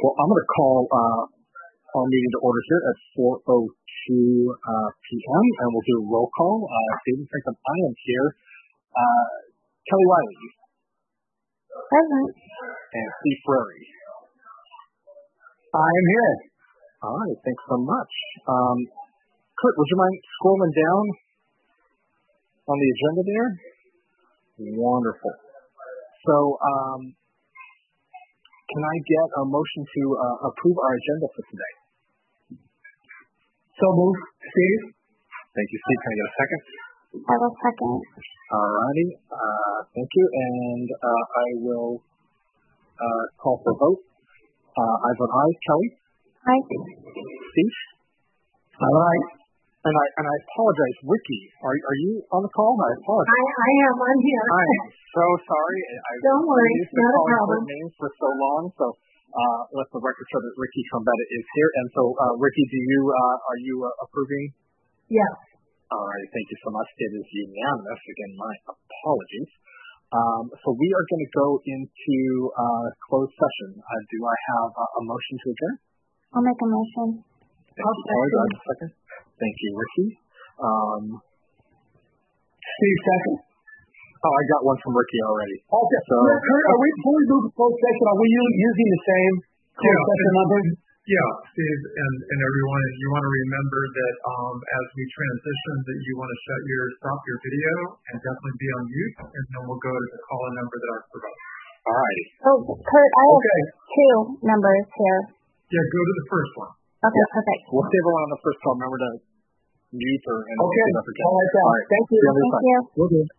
Well, I'm going to call our meeting to order here at 4:02 p.m. and we'll do a roll call. David Franklin, I am here. Kelly Wiley. Present. And Steve Frary. I am here. All right, thanks so much. Kurt, would you mind scrolling down on the agenda there? Wonderful. So, can I get a motion to approve our agenda for today? So moved. Steve? Thank you, Steve. Can I get a second? I will second. All righty. Thank you. And I will call for a vote. I vote aye. Kelly? Aye. Steve? All right. And I apologize, Ricky. Are you on the call? I apologize. I am. I'm here. I'm so sorry. Don't worry. I've been Not a calling problem. names for so long. So let the record show that Ricky Trombetta is here. And so, Ricky, are you approving? Yes. All right. Thank you so much. It is unanimous. Again, my apologies. So we are going to go into closed session. Do I have a motion to adjourn? I'll make a motion. Thank you, Kelly. Do I have a second? Thank you, Ricky. Steve, second. Oh, I got one from Ricky already. Okay. So, Kurt, before we move to closed session, are we using the same closed session number? Yeah, Steve and everyone, you want to remember that as we transition that you want to stop your video and definitely be on mute, and then we'll go to the call-in number that I've provided. all righty. Oh, Kurt, I have two numbers here. Yeah, go to the first one. Okay, perfect. We'll save one on the first call. Remember to mute or and Okay. don't forget. All right, All right. Thank you. See other Thank side. you. Will do.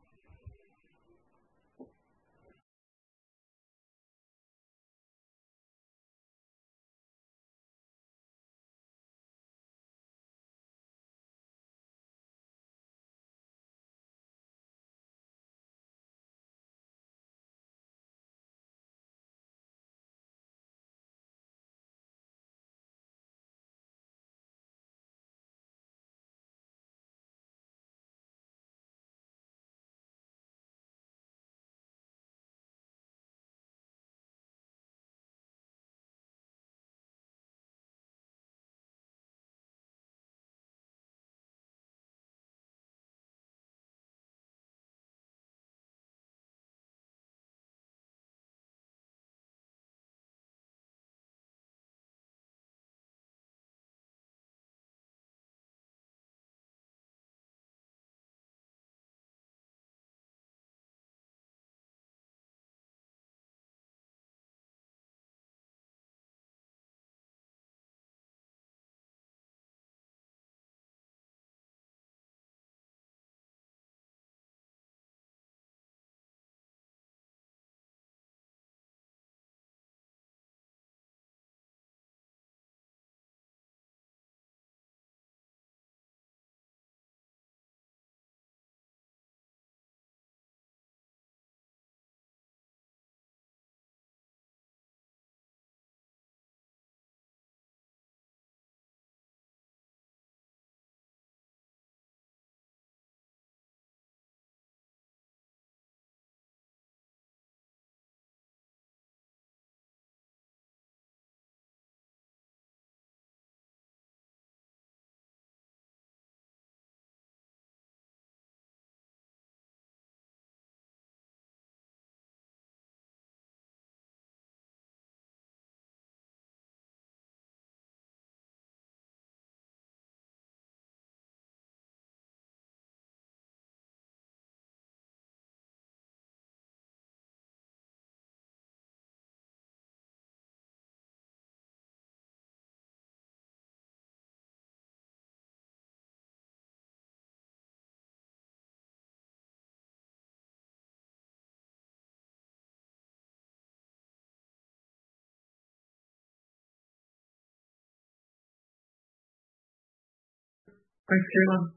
Thanks, Caitlin.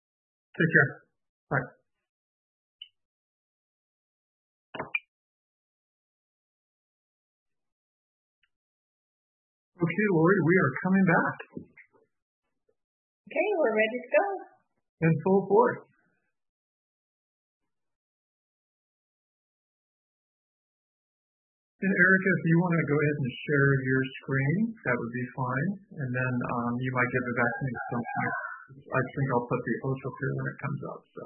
Take care. Bye. Okay, Lori, we are coming back Okay, we're ready to go. in full force. And Erica, if you want to go ahead and share your screen, that would be fine. And then you might give it back to me at some point. I think I'll put the oath up here when it comes up. So.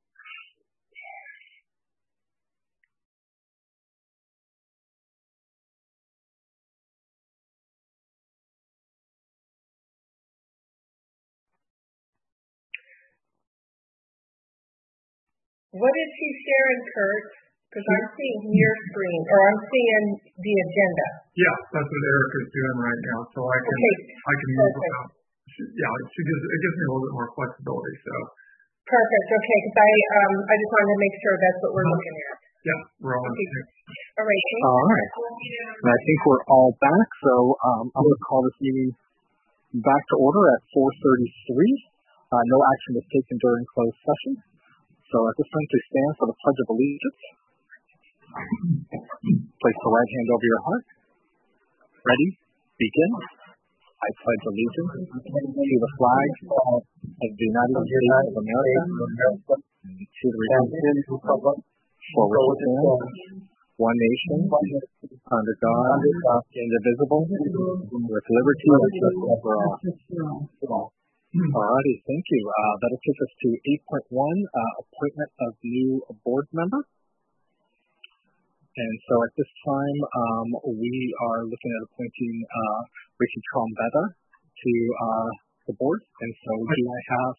What is he sharing, Kurt? Because I'm seeing your screen, or I'm seeing the agenda. Yeah, that's what Erica's doing right now. So I can move around. It gives me a little bit more flexibility. So. Perfect. Okay, because I just wanted to make sure that's what we're looking at. Yeah, we're all okay. All right. All right. And I think we're all back. So I'm going to call this meeting back to order at 4:33. No action was taken during closed session. So at this time, please stand for the Pledge of Allegiance. Place the right hand over your heart. Ready? Begin. I pledge allegiance to the flag of the United States of America and to the republic for which it stands, one nation, under God, indivisible, with liberty and justice for all. Alrighty, thank you. That'll take us to 8.1, appointment of new board member. And so at this time, we are looking at appointing Ricky Trombetta to the board. And so do I have...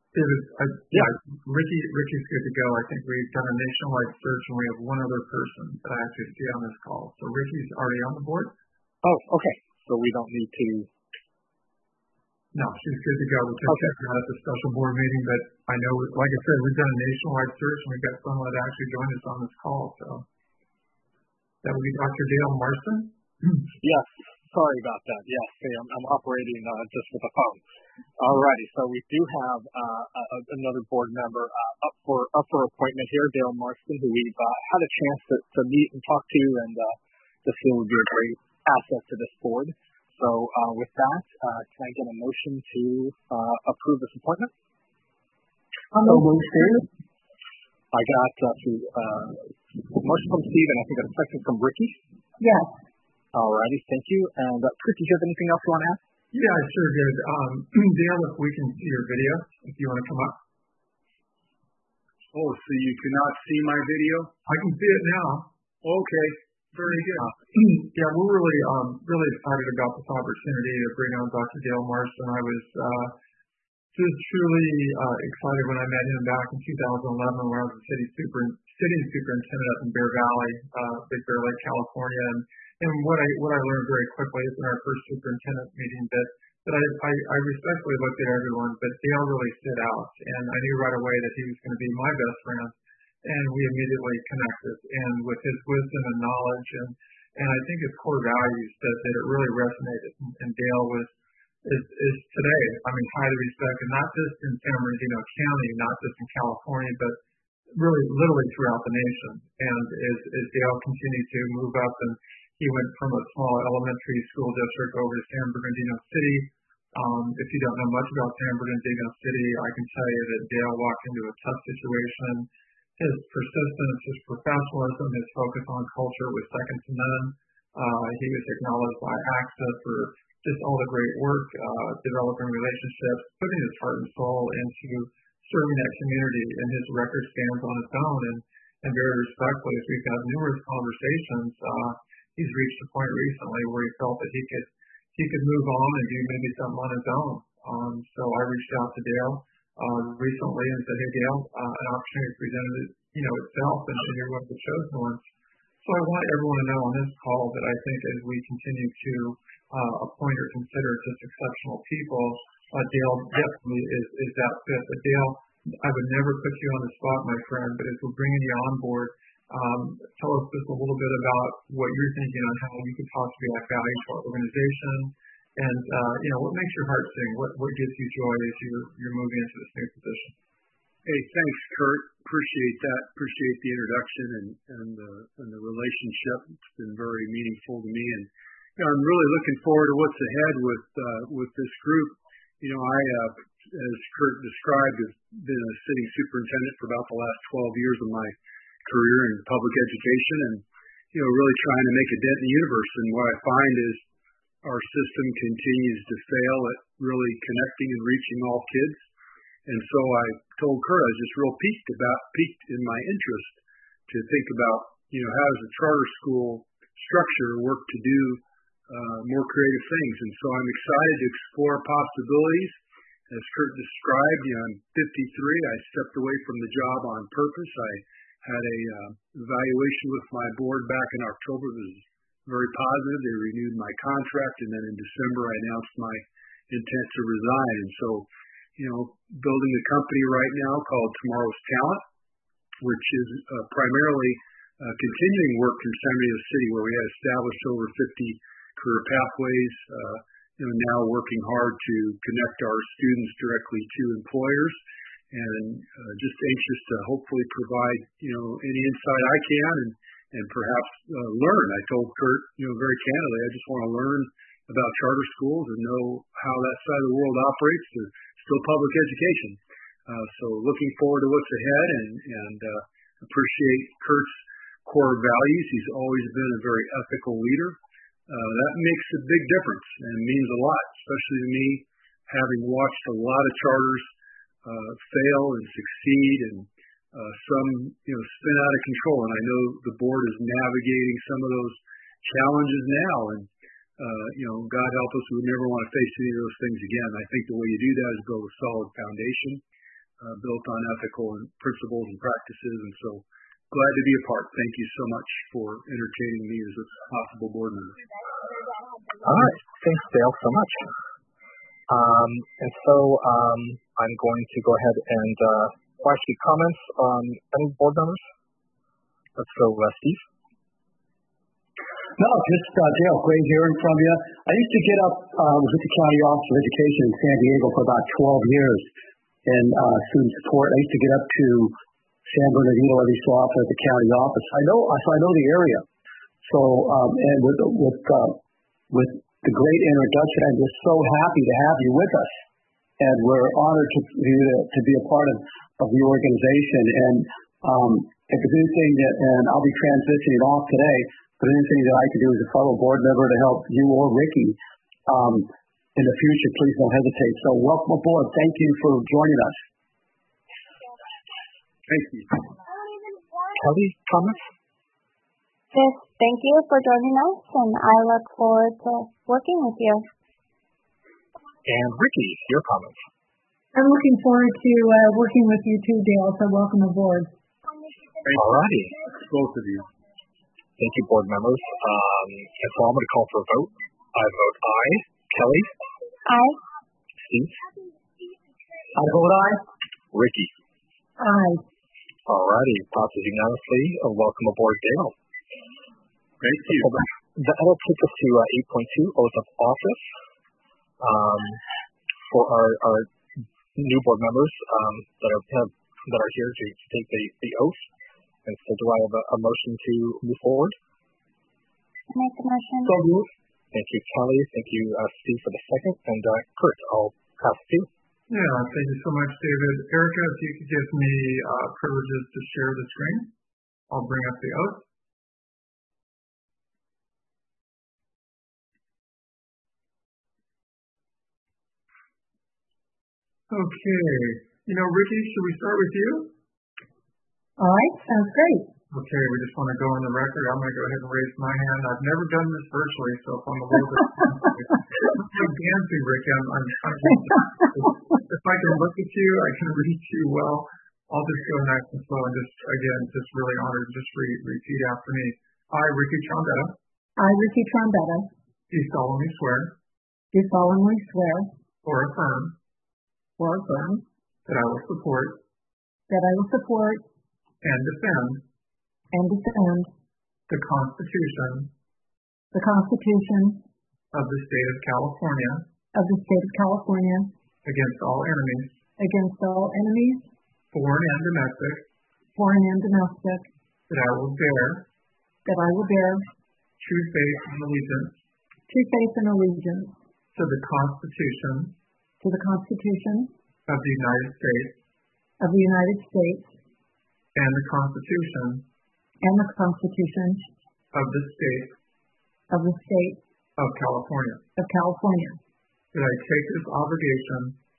Ricky's good to go. I think we've done a nationwide search and we have one other person that I actually see on this call. So Ricky's already on the board? Oh, okay. So we don't need to... No, she's good to go. We'll take that at the special board meeting, but I know, like I said, we've done a nationwide search and we've got someone that actually joined us on this call. So that would be Dr. Dale Marston. Yes, sorry about that. Yes, I'm operating just with the phone. Alrighty, so we do have another board member up for appointment here, Dale Marston, who we've had a chance to meet and talk to, and this would be a great asset to this board. So with that, can I get a motion to approve this appointment? I got motion from Steve, and I think a second from Ricky. Yes. Alrighty, thank you. And Ricky, do you have anything else you want to add? Yeah, I sure did. Dale, if we can see your video, if you want to come up. Oh, so you cannot see my video? I can see it now. Okay. Very good. Yeah, we're really excited about this opportunity to bring on Dr. Dale Marston. I was just truly excited when I met him back in 2011 when I was a city superintendent up in Bear Valley, Big Bear Lake, California. And what I learned very quickly is in our first superintendent meeting that I respectfully looked at everyone, but Dale really stood out. And I knew right away that he was going to be my best friend. And we immediately connected, and with his wisdom and knowledge, and I think his core values that it really resonated. And Dale is today, highly respected, not just in San Bernardino County, not just in California, but really literally throughout the nation. And as Dale continued to move up, and he went from a small elementary school district over to San Bernardino City. If you don't know much about San Bernardino City, I can tell you that Dale walked into a tough situation. His persistence, his professionalism, his focus on culture was second to none. He was acknowledged by AXA for just all the great work, developing relationships, putting his heart and soul into serving that community, and his record stands on its own. And very respectfully, as we've had numerous conversations, he's reached a point recently where he felt that he could move on and do maybe something on his own. So I reached out to Dale recently and said, hey, Dale, an opportunity presented itself, and you're one of the chosen ones. So I want everyone to know on this call that I think as we continue to appoint or consider just exceptional people, Dale definitely is that fit. But Dale, I would never put you on the spot, my friend, but as we're bringing you on board, tell us just a little bit about what you're thinking on how you could possibly add value to our organization. And, what makes your heart sing? What gives you joy as you're moving into this new position? Hey, thanks, Kurt. Appreciate that. Appreciate the introduction and the relationship. It's been very meaningful to me. And I'm really looking forward to what's ahead with this group. I, as Kurt described, have been a city superintendent for about the last 12 years of my career in public education. really trying to make a dent in the universe. And what I find is our system continues to fail at really connecting and reaching all kids. And so I told Kurt I was just real piqued in my interest to think about, how does a charter school structure work to do more creative things. And so I'm excited to explore possibilities. As Kurt described, I'm 53. I stepped away from the job on purpose. I had a evaluation with my board back in October. It was very positive. They renewed my contract, and then in December I announced my intent to resign. And so, building a company right now called Tomorrow's Talent, which is primarily continuing work from San Diego City, where we have established over 50 career pathways, now working hard to connect our students directly to employers, and just anxious to hopefully provide, any insight I can and perhaps learn. I told Kurt, very candidly, I just want to learn about charter schools and know how that side of the world operates. They're still public education. So looking forward to what's ahead and appreciate Kurt's core values. He's always been a very ethical leader. That makes a big difference and means a lot, especially to me, having watched a lot of charters fail and succeed and some, spin out of control. And I know the board is navigating some of those challenges now. And, God help us, we would never want to face any of those things again. I think the way you do that is build a solid foundation built on ethical and principles and practices. And so glad to be a part. Thank you so much for entertaining me as a possible board member. All right. Thanks, Dale, so much. And so I'm going to go ahead and flash the comments on any board members. Let's go, Steve. No, just Dale, great hearing from you. I used to get up, was with the County Office of Education in San Diego for about 12 years in student support. I used to get up to San Bernardino every so often at the county office. I know the area. So, and with the great introduction, I'm just so happy to have you with us. And we're honored to be a part of the organization. And if there's anything and I'll be transitioning off today, but anything that I can do as a fellow board member to help you or Ricky in the future, please don't hesitate. So welcome aboard. Thank you for joining us. Thank you. Kelly, comments? Yes, thank you for joining us, and I look forward to working with you. And Ricky, your comments? I'm looking forward to working with you too, Dale, so welcome aboard. All righty. Both of you. Thank you, board members. And so I'm going to call for a vote. I vote aye. Kelly? Aye. Steve? I vote aye. Ricky? Aye. All righty. Passes unanimously. Welcome aboard, Dale. Thank you. That'll take us to 8.2, oath of office. For our new board members that are here to take the oath. And so do I have a motion to move forward? Make the motion. So moved. Thank you, Kelly. Thank you, Steve, for the second. And Kurt, I'll pass it to you. Yeah, thank you so much, David. Erica, if you could give me privileges to share the screen, I'll bring up the oath. Okay. Ricky, should we start with you? All right, sounds great. Okay, we just want to go on the record. I'm going to go ahead and raise my hand. I've never done this virtually, so if I'm a little bit I'm dancing, Ricky. If I can look at you, I can read you well. I'll just go nice and slow and just really honored. Just repeat after me. I, Ricky Trombetta. I, Ricky Trombetta. Do solemnly swear. Do solemnly swear. Or affirm. Or affirm. That I will support. That I will support. And defend. And defend. The Constitution. The Constitution. Of the State of California. Of the State of California. Against all enemies. Against all enemies. Foreign and domestic. Foreign and domestic. That I will bear. That I will bear. True faith and allegiance. True faith and allegiance. To the Constitution. To the Constitution. Of the United States. Of the United States. And the Constitution. And the Constitution. of the State of the State of California, of California, that I take this obligation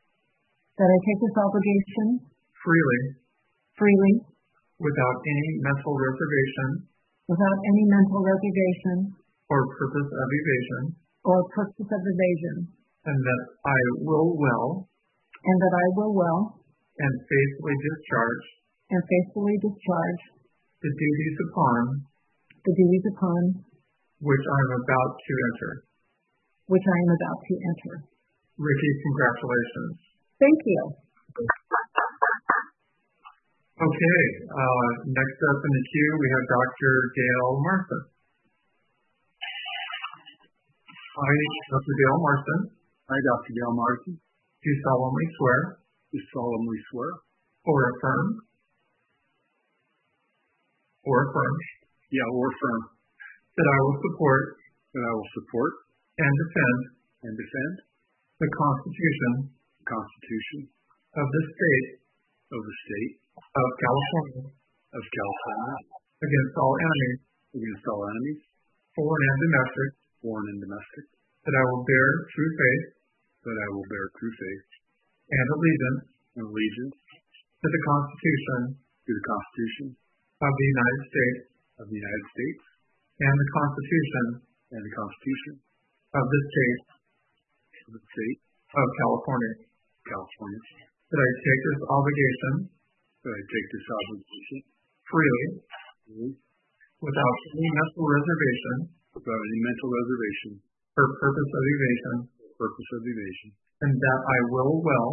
freely, without any mental reservation or purpose of evasion, and that I will well and faithfully discharge the duties upon which I am about to enter. Ricky, congratulations. Thank you. Okay, next up in the queue, we have Dr. Gail Marston. I, Dr. Gail Marston. I, Dr. Gail Marston. Do solemnly swear. Do solemnly swear. Or affirm. Yeah, or affirm. That I will support. And defend. The Constitution. Of the State. Of California. Against all enemies. Foreign and domestic. That I will bear true faith. And allegiance. To the Constitution. Of the United States. And the Constitution. Of the State. Of California. That I take this obligation. Freely. Without any mental reservation. Or purpose of evasion. And that I will well.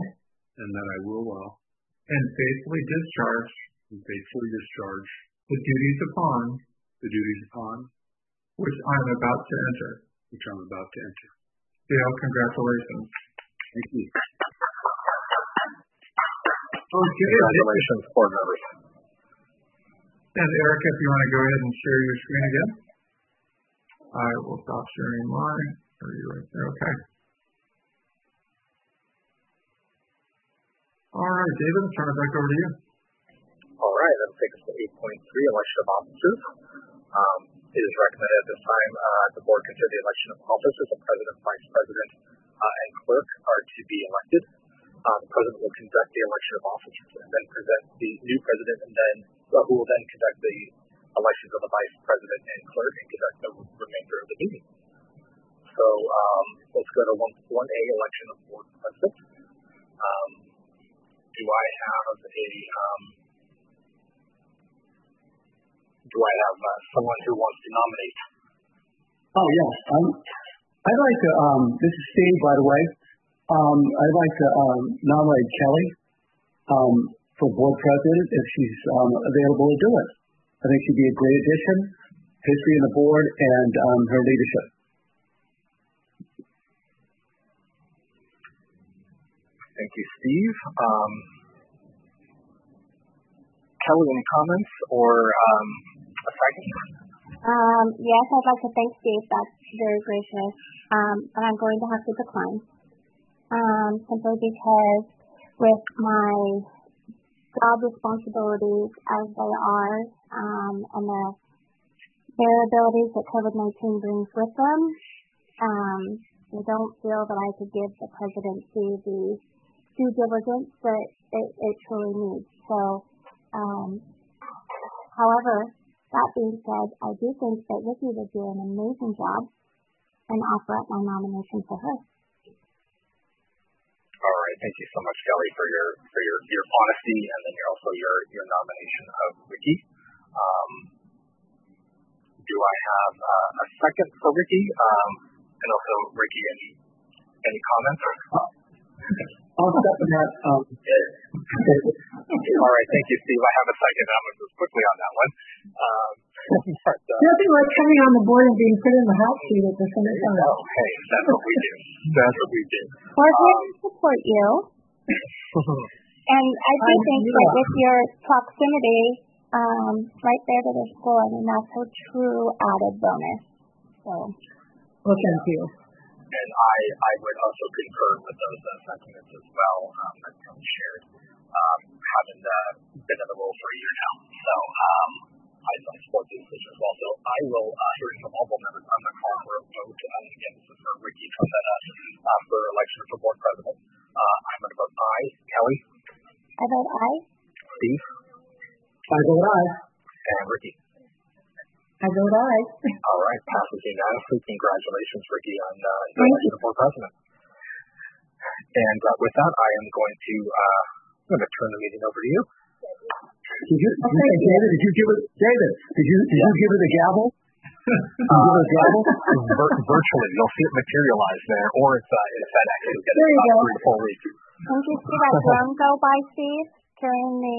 And faithfully discharge. The duties upon. Which I am about to enter. Gail, congratulations. Thank you. Congratulations, board members. And Erica, if you want to go ahead and share your screen again. I will stop sharing mine. Are you right there? Okay. All right, David, I'll turn it back over to you. All right, that'll take us to 8.3, election of officers. It is recommended at this time the board consider the election of officers. The president, vice president, and clerk are to be elected. The president will conduct the election of officers and then present the new president, and then who will then conduct the elections of the vice president and clerk and conduct the remainder of the meeting. So let's go to 1A, election of board president. Do I have someone who wants to nominate? Oh, yes. I'd like to, this is Steve, by the way. I'd like to nominate Kelly for board president if she's available to do it. I think she'd be a great addition, history in the board, and her leadership. Thank you, Steve. Kelly, any comments or a second? Yes, I'd like to thank Steve. That's very gracious. But I'm going to have to decline. Simply because with my job responsibilities as they are, and the variabilities that COVID-19 brings with them, I don't feel that I could give the presidency the due diligence that it truly needs. So, however, that being said, I do think that Ricky would do an amazing job and offer up my nomination for her. All right, thank you so much, Kelly, for your honesty, and then also your nomination of Ricky. Do I have a second for Ricky? And also, Ricky, any comments? I'll second that. All right, thank you, Steve. I have a second. I'm going to move quickly on that one. Nothing like coming on the board and being put in the hot seat at the Senate Summit. Oh, hey, that's what we do. That's what we do. Well, I support you. And I do think that with your proximity right there to the school, I mean, that's a true added bonus. So. Well, thank you. And I would also concur with those sentiments as well that Kelly shared, having been in the role for a year now. So I support the inclusion as well. So I will, hearing from all board members, I'm going to call for a vote. Again, this is for Ricky Trombetta for election for board president. I'm going to vote aye. Kelly? I vote aye. Steve? I vote aye. And Ricky? I vote aye. All right, passes unanimously. Congratulations, Ricky, on election for board president. And with that, I am going to turn the meeting over to you. David, did you give it the gavel? Virtually, you'll see it materialize there, or it's FedEx. You'll get it in about 3 to 4 weeks. Don't you see that drum go by, Steve, during the...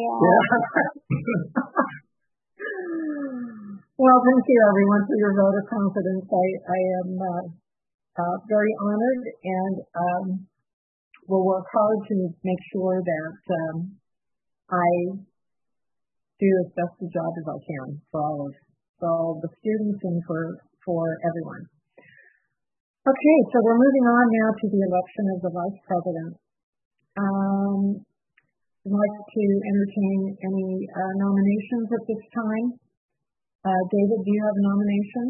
Well, thank you, everyone, for your vote of confidence. I am very honored and will work hard to make sure that I do as best a job as I can for all the students and for everyone. Okay, so we're moving on now to the election of the vice president. I'd like to entertain any nominations at this time. David, do you have a nomination?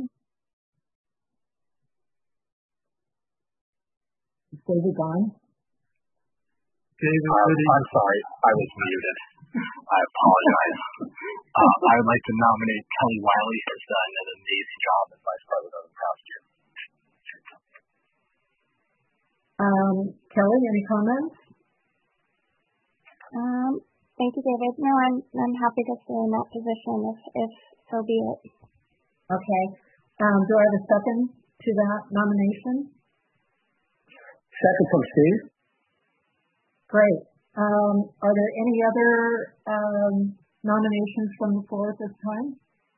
Is David gone? David, I'm sorry, I was muted. I apologize. I would like to nominate Kelly Wiley, who has done an amazing job as vice president of the past year. Kelly, any comments? Thank you, David. No, I'm happy to stay in that position if so be it. Okay. Do I have a second to that nomination? Second from Steve. Great. Are there any other nominations from the floor at this time?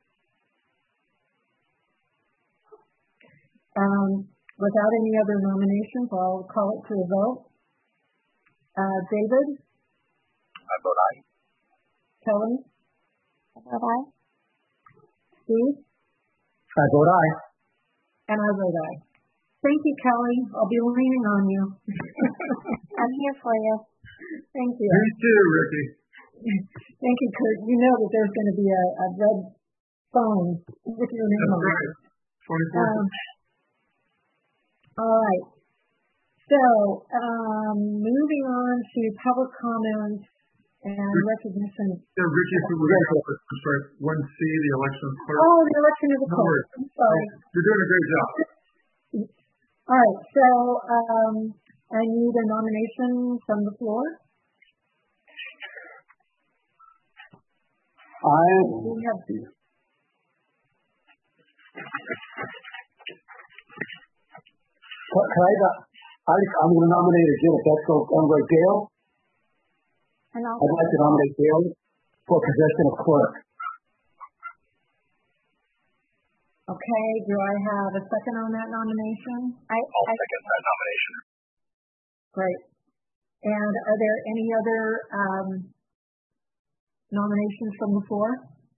Without any other nominations, I'll call it to a vote. David? I vote aye. Kelly? I vote aye. Steve? I vote aye. And I vote aye. Thank you, Kelly. I'll be leaning on you. I'm here for you. Thank you. Me too, Ricky. Thank you, Kurt. You know that there's going to be a red phone with your name on it. 24. All right. So, moving on to public comments and recognition. Yeah, Ricky, if we would help us, I'm sorry, 1C, the election clerk. Oh, the election of the clerk. I'm sorry. You're doing a great job. All right. So, I need a nomination from the floor. We have I'm going to nominate again, if that's okay, Dale. And I'd like to nominate Dale for position of clerk. Okay, do I have a second on that nomination? I'll second that nomination. Great. And are there any other nominations from the floor?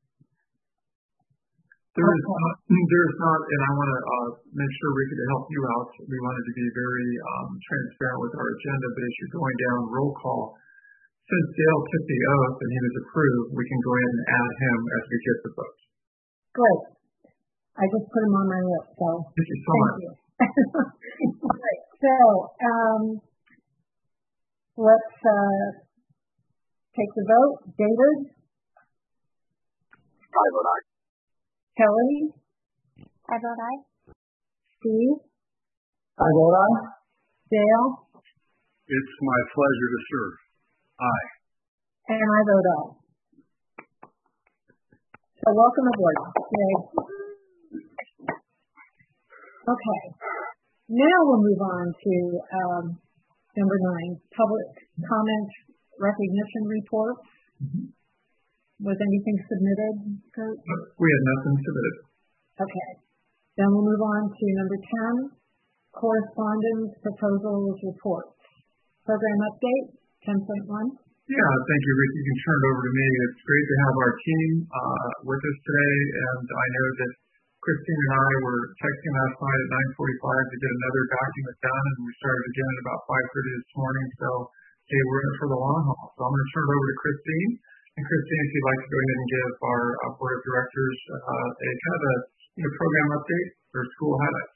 There is not, and I want to make sure, Ricky, to help you out. We wanted to be very transparent with our agenda, but as you're going down roll call, since Dale took the oath and he was approved, we can go ahead and add him as we get the votes. Great. I just put him on my list, so thank you so much. You. Right. So let's take the vote. David? I vote aye. Kelly? I vote aye. Steve? I vote aye. Dale? It's my pleasure to serve. Aye. And I vote aye. So welcome aboard. Yay. Okay. Now we'll move on to number 9, public comment recognition reports. Mm-hmm. Was anything submitted, Kurt? We had nothing submitted. Okay. Then we'll move on to number 10, correspondence, proposals, reports. Program update, 10.1. Yeah, thank you, Rick. You can turn it over to me. It's great to have our team with us today, and I know that Christine and I were texting last night at 9:45 to get another document done, and we started again at about 5:30 this morning. So, hey, we're in it for the long haul. So I'm going to turn it over to Christine, And Christine, if you'd like to go ahead and give our board of directors a kind of a program update or school highlights.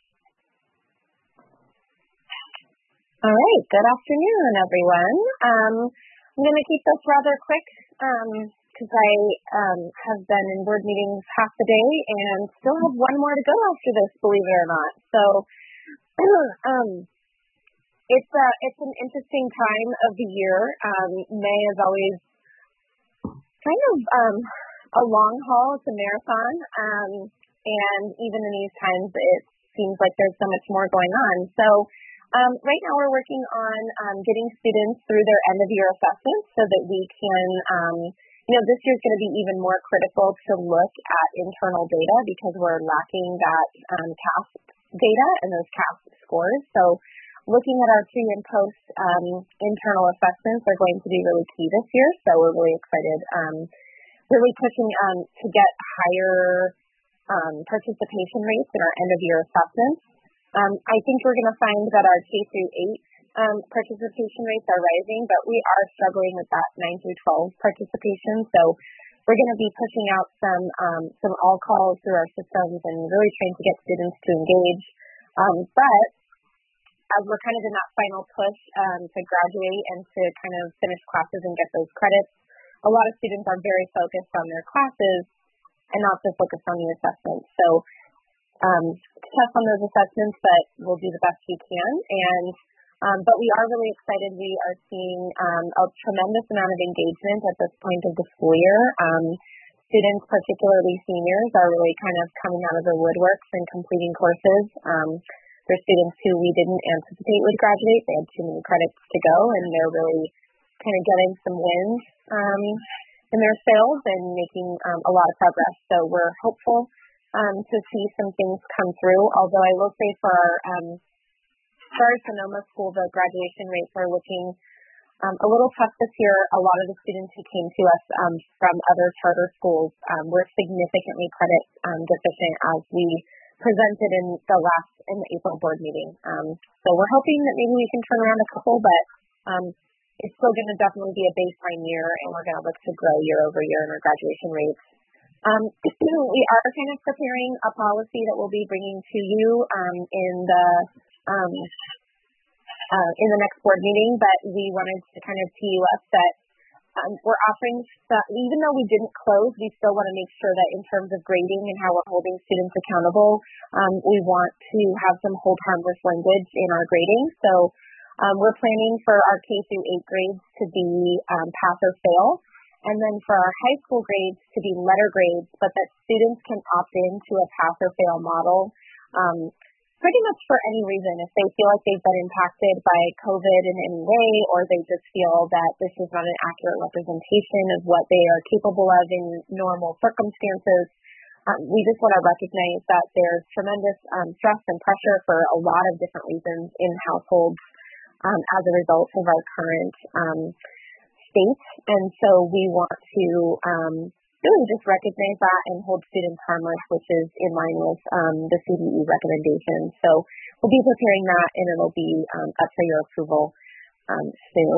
All right. Good afternoon, everyone. I'm going to keep this rather quick because I have been in board meetings half the day and still have one more to go after this, believe it or not. So it's an interesting time of the year. May is always kind of a long haul. It's a marathon. And even in these times, it seems like there's so much more going on. So right now we're working on getting students through their end of year assessments so that we can, this year is going to be even more critical to look at internal data because we're lacking that CASP data and those CASP scores. So looking at our pre and post internal assessments are going to be really key this year. So we're really excited, really pushing to get higher participation rates in our end of year assessments. I think we're going to find that our K through 8 participation rates are rising, but we are struggling with that 9 through 12 participation. So we're going to be pushing out some all calls through our systems and really trying to get students to engage. But as we're kind of in that final push to graduate and to kind of finish classes and get those credits, a lot of students are very focused on their classes and not so focused on the assessments. So tough on those assessments, but we'll do the best we can. But we are really excited. We are seeing a tremendous amount of engagement at this point of the school year. Students, particularly seniors, are really kind of coming out of the woodworks and completing courses. There's students who we didn't anticipate would graduate. They had too many credits to go, and they're really kind of getting some wins in their sales and making a lot of progress. So we're hopeful to see some things come through. Although I will say for our Sonoma school, the graduation rates are looking a little tough this year. A lot of the students who came to us from other charter schools were significantly credit deficient as we presented in the April board meeting. So we're hoping that maybe we can turn around a couple, but it's still going to definitely be a baseline year, and we're going to look to grow year over year in our graduation rates. We are kind of preparing a policy that we'll be bringing to you in the next board meeting, but we wanted to kind of tee you up that we're offering that even though we didn't close, we still want to make sure that in terms of grading and how we're holding students accountable, we want to have some hold harmless language in our grading. So we're planning for our K through 8 grades to be pass or fail, and then for our high school grades to be letter grades, but that students can opt into a pass or fail model pretty much for any reason. If they feel like they've been impacted by COVID in any way, or they just feel that this is not an accurate representation of what they are capable of in normal circumstances, we just want to recognize that there's tremendous stress and pressure for a lot of different reasons in households as a result of our current state. And so we want to really just recognize that and hold students harmless, which is in line with the CDE recommendations. So we'll be preparing that, and it'll be up for your approval soon.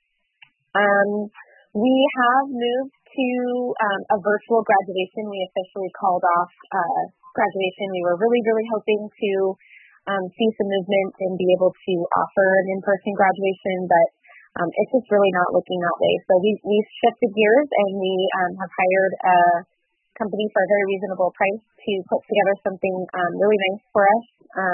We have moved to a virtual graduation. We officially called off graduation. We were really, really hoping to see some movement and be able to offer an in-person graduation, but it's just really not looking that way. So we've shifted gears, and we have hired a company for a very reasonable price to put together something really nice for us.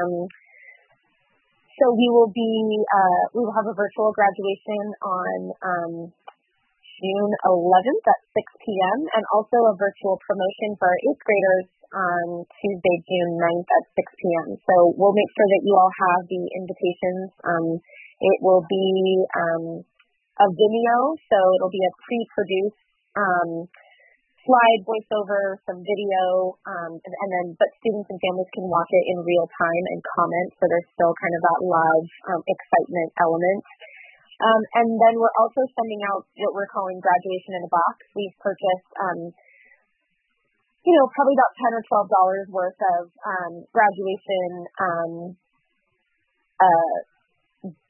So we will have a virtual graduation on June 11th at 6 p.m. and also a virtual promotion for our 8th graders on Tuesday, June 9th at 6 p.m. So we'll make sure that you all have the invitations. It will be a Vimeo, so it'll be a pre-produced slide, voiceover, some video, but students and families can watch it in real time and comment, so there's still kind of that live excitement element. And then we're also sending out what we're calling graduation in a box. We've purchased, probably about $10 or $12 worth of graduation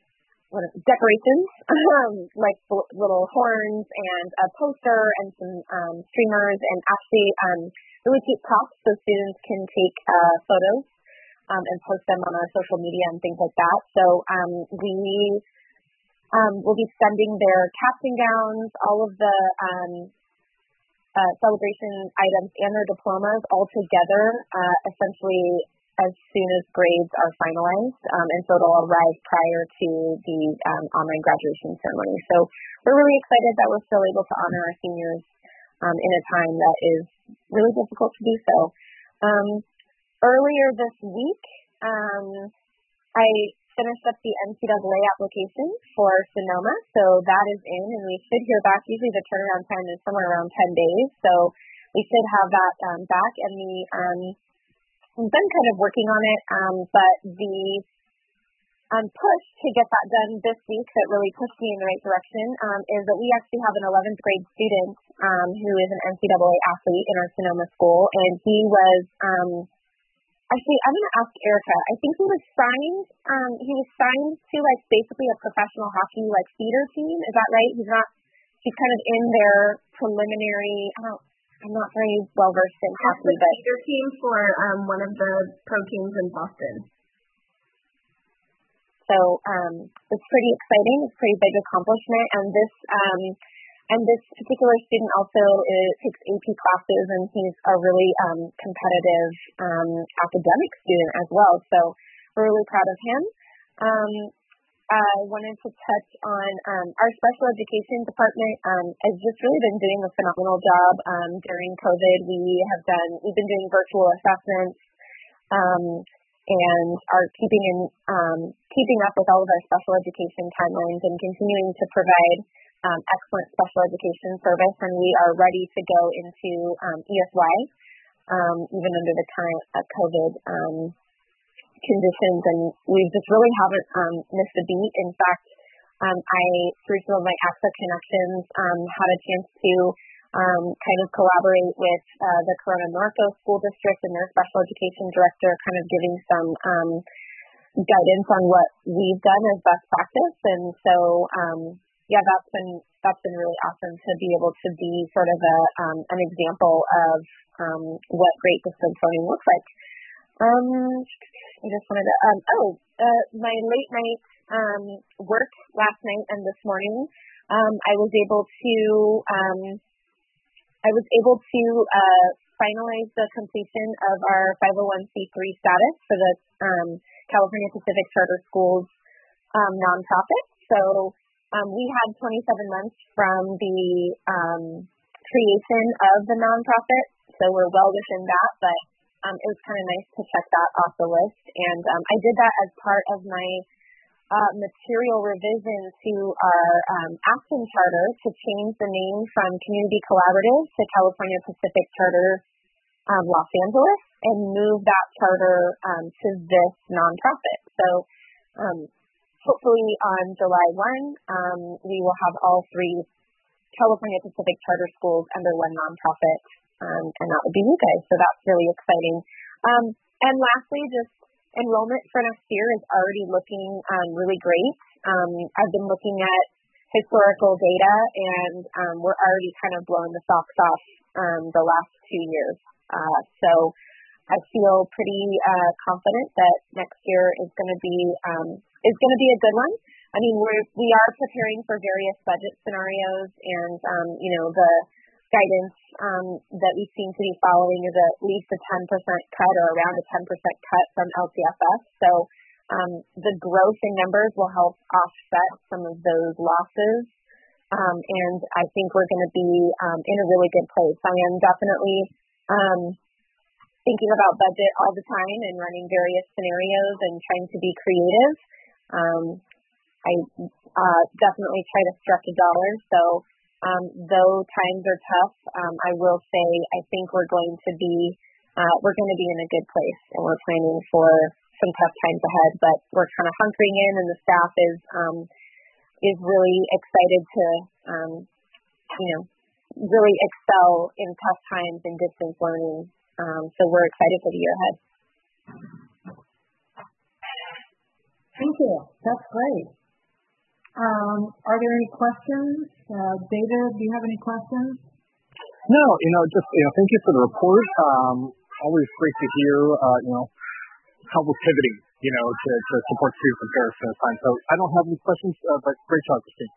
decorations, like little horns and a poster and some streamers and actually really cute props so students can take photos and post them on our social media and things like that. So we will be sending their caps and gowns, all of the celebration items and their diplomas all together, essentially as soon as grades are finalized, and so it'll arrive prior to the online graduation ceremony. So we're really excited that we're still able to honor our seniors in a time that is really difficult to do so. Earlier this week, I finished up the NCAA application for Sonoma, so that is in, and we should hear back. Usually the turnaround time is somewhere around 10 days, so we should have that back, and we've been kind of working on it, but the push to get that done this week that really pushed me in the right direction is that we actually have an 11th grade student who is an NCAA athlete in our Sonoma school, and he was actually, I'm going to ask Erica. I think he was signed to like basically a professional hockey like feeder team. Is that right? He's kind of in their preliminary. I'm not very well versed in hockey, but feeder team for one of the pro teams in Boston. So it's pretty exciting. It's a pretty big accomplishment, and this particular student also takes AP classes, and he's a really competitive academic student as well. So we're really proud of him. I wanted to touch on our special education department has just really been doing a phenomenal job during COVID. We've been doing virtual assessments and are keeping up with all of our special education timelines and continuing to provide excellent special education service, and we are ready to go into ESY, even under the current COVID conditions, and we just really haven't missed a beat. In fact, I, through some of my AXA connections, had a chance to kind of collaborate with the Corona Norco School District and their special education director, kind of giving some guidance on what we've done as best practice, and so yeah, that's been really awesome to be able to be sort of an example of what great distance learning looks like. I just wanted to my late night work last night and this morning, I was able to finalize the completion of our 501c3 status for the California Pacific Charter Schools nonprofit. So we had 27 months from the creation of the nonprofit, so we're well within that, but it was kind of nice to check that off the list, and I did that as part of my material revision to our Aspen Charter to change the name from Community Collaborative to California Pacific Charter Los Angeles and move that charter to this nonprofit. So hopefully on July 1, we will have all 3 California Pacific Charter Schools under one nonprofit, and that would be you guys. So that's really exciting. And lastly, just enrollment for next year is already looking really great. I've been looking at historical data, and we're already kind of blowing the socks off the last 2 years. So I feel pretty confident that next year is going to be a good one. I mean, we are preparing for various budget scenarios, and the guidance that we seem to be following is at least a 10% cut or around a 10% cut from LCFS. So the growth in numbers will help offset some of those losses, and I think we're going to be in a really good place. I am definitely thinking about budget all the time and running various scenarios and trying to be creative. I definitely try to stretch a dollar. So though times are tough, I will say I think we're going to be in a good place, and we're planning for some tough times ahead. But we're kind of hunkering in, and the staff is really excited to really excel in tough times in distance learning. So we're excited for the year ahead. Thank you. That's great. Are there any questions? David, do you have any questions? No, thank you for the report. Always great to hear, how we're pivoting, to support students in Paris this time. So I don't have any questions, but great job, Christine.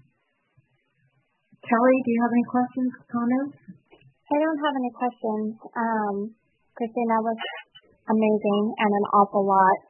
Kelly, do you have any questions, comments? I don't have any questions. Christine, that was amazing and an awful lot